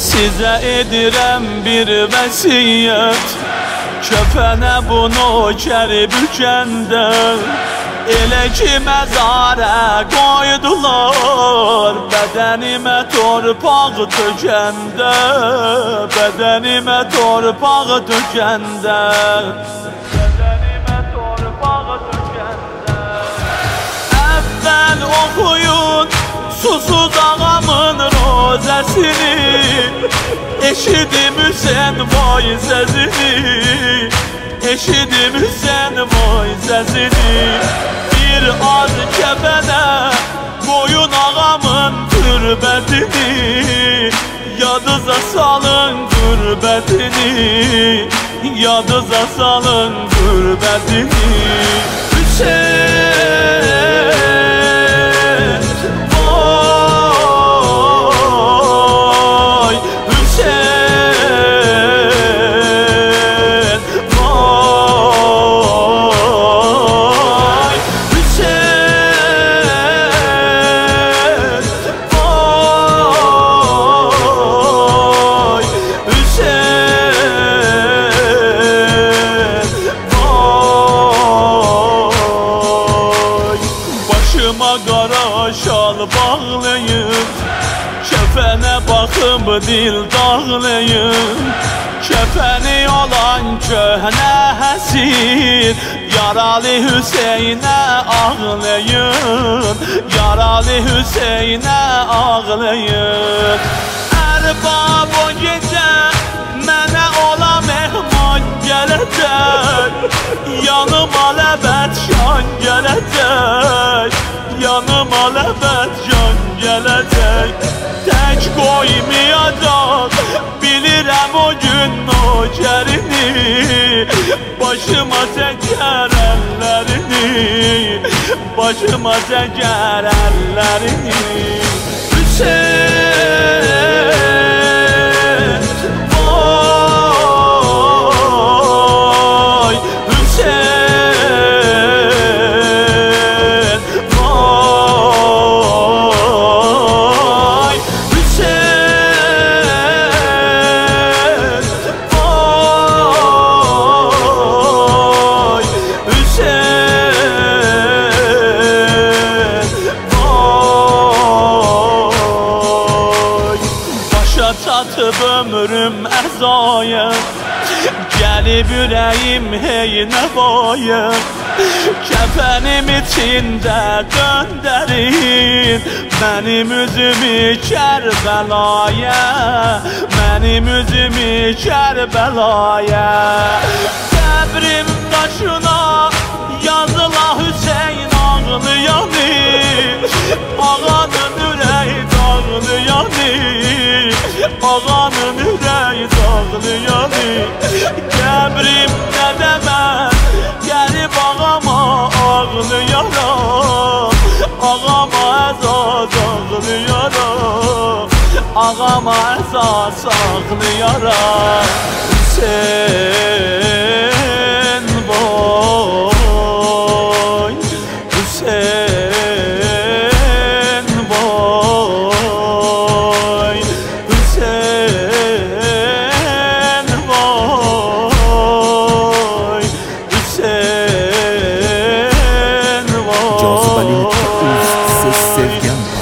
Sizə edirəm bir vəsiyyət, kəfənə bunu kəri bükəndə, elə ki məzarə qoydular, bədənimə torpaq tökəndə, bədənimə torpaq tökəndə, bədənimə torpaq tökəndə. Əvvəl oxuyun susuz ağamın rozəsini, eşidim Hüseyin vay səsini, eşidim Hüseyin vay səsini. Bir az kəfənə qoyun ağamın türbətini, yadınıza salın türbətini, yadınıza salın türbətini. Hüseyin vay, Hüseyin vay, Hüseyin vay, Hüseyin vay. Başıma qara şal bağlayın, kəfənə baxıb dil dağlayın, kəfəni olan köhnə həsir, yaralı Hüseynə ağlayın, yaralı Hüseynə ağlayın. Ərbab o gecə mənə ola mehman gələcək, yanıma ləbət şan gələcək, yanıma ləbət can gələcək. Tək qoymayacaq, bilirəm o gün nökərini, başıma çəkər əllərini, başıma çəkər əllərini. Hüseyin vay, Hüseyin vay, Hüseyin vay, Hüseyin vay. Başa çatıb ömrüm əzaya, gəlib ürəyim hey nəvaya, kəfənim içində döndərin mənim üzümü Kərbəlaya, mənim üzümü Kərbəlaya. Qəbrim daşına yazıla Hüseyin ağlayanı, ağanın ürəyi dağlayanı, ağanın ürəyi dağlayanı. Qəbrim nə demək, gəlib ağama ağlayaram, ağama əsas ağlayaram, ağama əsas ağlayaram. Hüseyin vay, Hüseyin vay, Hüseyin vay, Hüseyin vay. Cazibeli Uz Ses Sevgen.